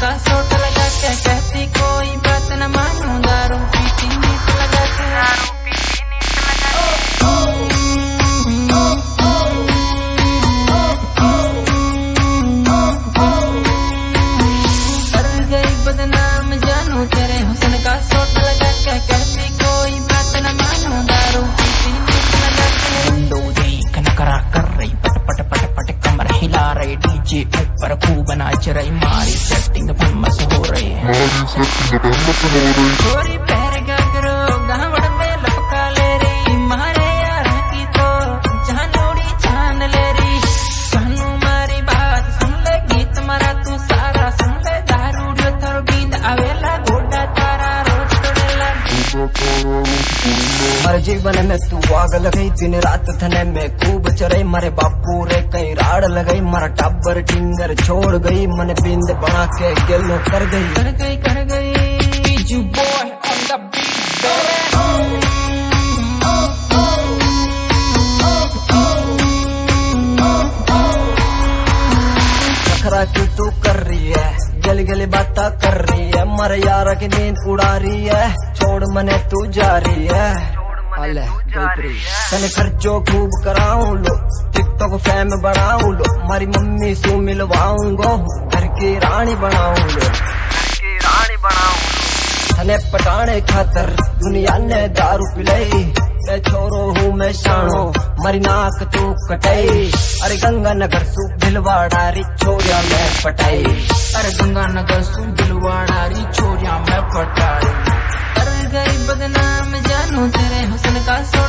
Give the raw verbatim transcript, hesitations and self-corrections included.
का सोट लगा के कहती कोई बात न मानो, दारू पीती नीत लगा के, दारू पीती नीत लगा के। कर गई बदनाम जानू तेरे हुस्न का सोट लगा के कहती कोई बात न मानो, दारू पीती नीत लगा के। विंडो देख नखरा कर रही पट पट पट पट कमर हिला रही, डीजे ऊपर खूब नाच रही, मारी सेटिंग फेमस हो रही है, छोरी पैर गागरो गावड़ में लपका ले रही, मारे यार की तो जानोड़ी जान ले रही। जानू मारी बात सुन ले, गीत मारा तू सारा सुन ले, दारू जो थर बींद आवेला गोडा तारा रोज तोड़ेला। हर जीवन में तू आग लगई, दिन रात थने में खूब चरई, मारे बापू रे कहीं राड़ लगई, मारा टाबर टिंगर छोड़ गई, मन बिंद बना के गेलो कर गई, कर गई कर गई। Biju boy on the beat baby. नखरा क्यों तू कर रही है, गली गली बाता कर रही है, मारे यार की नींद उड़ा रही है, छोड़ मने तू जा रही है। तने खर्चो खूब कराऊं लो, टिकटॉक फैम बढ़ाऊं लो, मारी मम्मी से मिलवाऊंगो, घर की रानी बनाऊं लो, घर की रानी बनाऊं लो। तने पटाने खातर दुनिया ने दारू पिलाई, मैं छोरो हूँ मैं शानो, मारी नाक तू कटाई, अरे गंगा नगर सु भिलवाड़ारी छोरिया मैं पटाई, अरे गंगा नगर सु भिलवाड़ारी छोरिया मैं पटाई। कर गई बदनाम जानू तेरे हुस्न का